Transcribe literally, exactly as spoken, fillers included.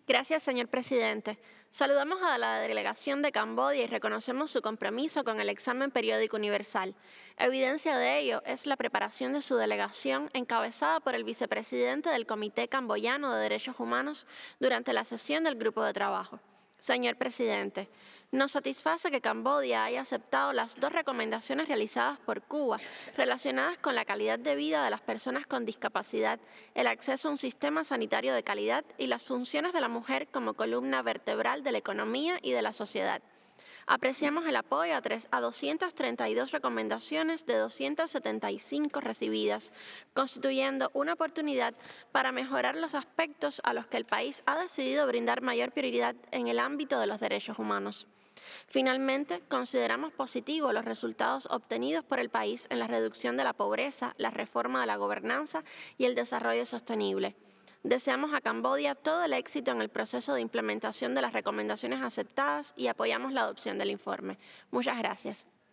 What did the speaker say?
Gracias, señor presidente. Saludamos a la delegación de Camboya y reconocemos su compromiso con el examen periódico universal. Evidencia de ello es la preparación de su delegación encabezada por el vicepresidente del Comité Camboyano de Derechos Humanos durante la sesión del grupo de trabajo. Señor presidente, nos satisface que Camboya haya aceptado las dos recomendaciones realizadas por Cuba relacionadas con la calidad de vida de las personas con discapacidad, el acceso a un sistema sanitario de calidad y las funciones de la mujer como columna vertebral de la economía y de la sociedad. Apreciamos el apoyo a, tres, a doscientas treinta y dos recomendaciones de doscientas setenta y cinco recibidas, constituyendo una oportunidad para mejorar los aspectos a los que el país ha decidido brindar mayor prioridad en el ámbito de los derechos humanos. Finalmente, consideramos positivos los resultados obtenidos por el país en la reducción de la pobreza, la reforma de la gobernanza y el desarrollo sostenible. Deseamos a Camboya todo el éxito en el proceso de implementación de las recomendaciones aceptadas y apoyamos la adopción del informe. Muchas gracias.